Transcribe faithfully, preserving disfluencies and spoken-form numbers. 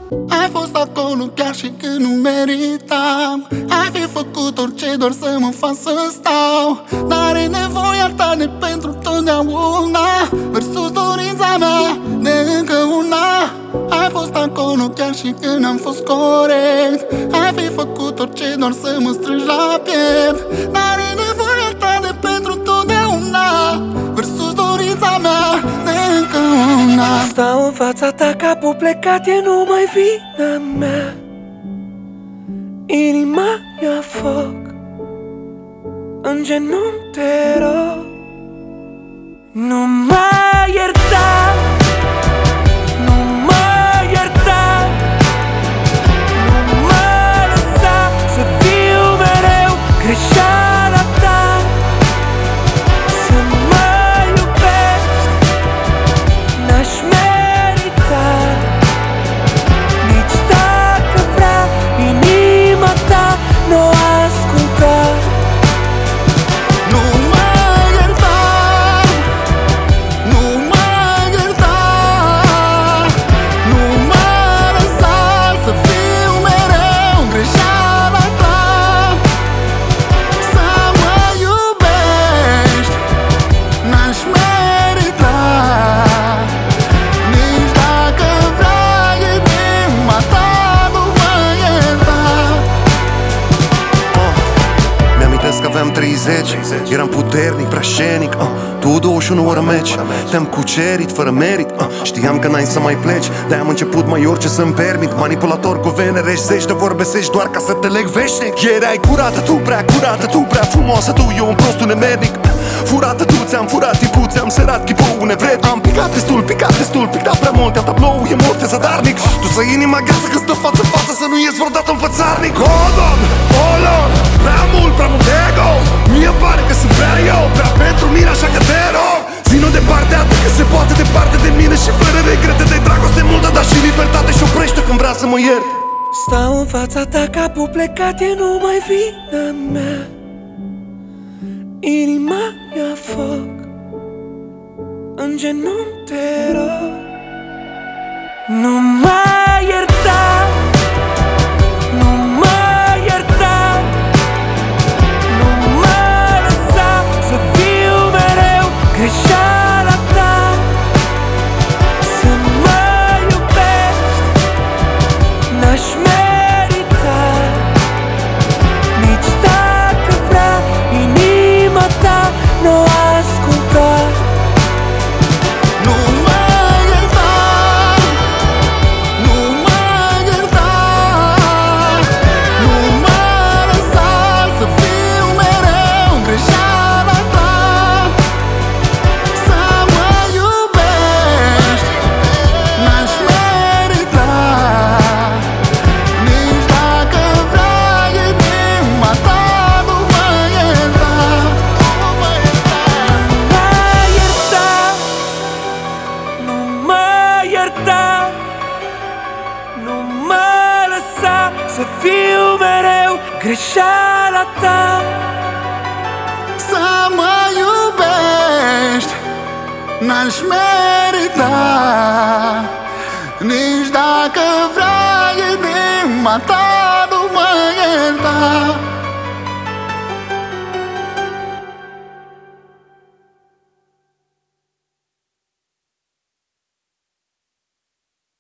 Ai fost acolo chiar și când nu meritam. Ai fi făcut orice doar să mă fac să stau. Dar e nevoia ta de pentru totdeauna versus dorința mea de încă una. Ai fost acolo chiar și când am fost corect. Ai fi făcut orice doar să mă strângi la piept. Dar e nevoia ta de pentru totdeauna versus dorința mea de încă una. Stau în fața ta, capul plecat, e numai vina mea. Inima mi-a foc, în genunchi te rog, nu mă ierta, nu mă ierta, nu mă lăsa să fiu mereu greșeala ta. Să mă iubești, n-aș merita, nici dacă vrea inima ta n-o asculta. Nu mă ierta, nu mă ierta, nu mă lăsa să fiu mereu greșeala ta. Să mă iubești, n-aș merita, nici dacă vrea inima ta nu mă ierta. Mi-amintesc că aveam treizeci, eram puternic, prea șenic, uh. Tu douăzeci și unu ore meci, te-am cucerit fără merit, uh. Știam că n-ai să mai pleci, de-aia am început mai orice să-mi permit. Manipulator cu vene reci, zeci de vorbe seci doar ca să te leg veșnic. Erai curată tu, prea curată tu, prea frumoasă tu, eu un prost, un nemernic. Furată tu, ți-am furat tipul, ți-am serat chipul, un evred. Am picat destul, picat destul, pictat prea mult, iar tablou e mort, e zadarnic. Tu să inima gheață că stă față față, să nu ies vreodată în fățarnic. Oh, Doamne, oh, Lord, prea mult, prea mult ego. Mie pare că sunt prea eu, prea pentru mine, așa că te rog, țin-o departe atât că se poate, departe de mine și fără regrete. De dragoste multă, dar și libertate, și oprește când vrea să mă ierte. Stau în fața ta, capul plecat, e numai vina mea. Inima mi-a foc, în genunchi te rog, nu mă ierta, nu mă ierta, nu mă lăsa să fiu mereu greșeala ta. Să mă iubești, n-aș merita, nici dacă vrea inima ta n-o asculta. Nu mă ierta, nu mă ierta, nu mă lăsa să fiu mereu greșeala ta. Să mă iubești, n-aș merita, nici dacă vrea inima ta nu mă ierta. Nu mă ierta. Nu mă ierta, nu mă lăsa să fiu mereu greșeala ta. Să mă iubești, n-aș merita,